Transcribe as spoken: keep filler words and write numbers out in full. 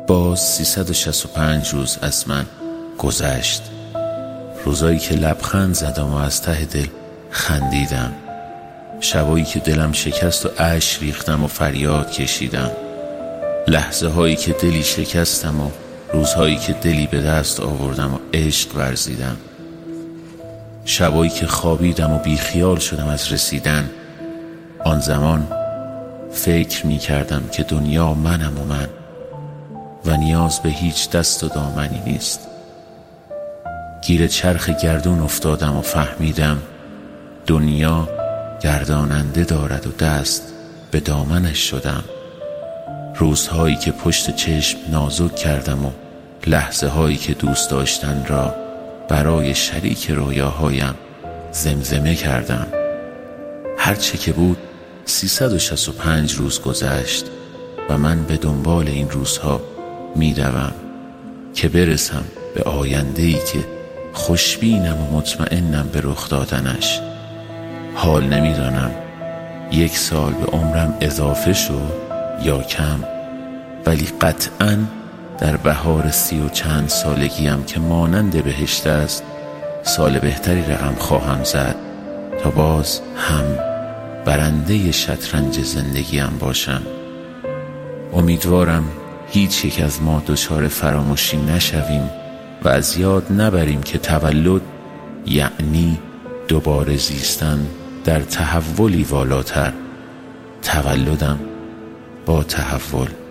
باز سیصد و شصت و پنج روز از من گذشت. روزایی که لبخند زدم و از ته دل خندیدم، شبایی که دلم شکست و اشک ریختم و فریاد کشیدم، لحظه هایی که دلی شکستم و روزهایی که دلی به دست آوردم و عشق ورزیدم، شبایی که خوابیدم و بیخیال شدم از رسیدن. آن زمان فکر می کردم که دنیا منم و من و نیاز به هیچ دست و دامنی نیست. گیر چرخ گردون افتادم و فهمیدم دنیا گرداننده دارد و دست به دامنش شدم. روزهایی که پشت چشم نازک کردم و لحظه هایی که دوست داشتن را برای شریک رویاهایم زمزمه کردم. هرچه که بود سیصد و شصت و پنج روز گذشت و من به دنبال این روزها می دوم که برسم به آینده‌ای که خوشبینم و مطمئنم به رخ دادنش. حال نمیدانم یک سال به عمرم اضافه شد یا کم، ولی قطعاً در بهار سی و چند سالگیم که مانند بهشت است سال بهتری رقم خواهم زد تا باز هم برنده شطرنج زندگیم باشم. امیدوارم هیچ یک از ما دچار فراموشی نشویم و از یاد نبریم که تولد یعنی دوباره زیستن در تحولی والاتر. تولدم با تحول.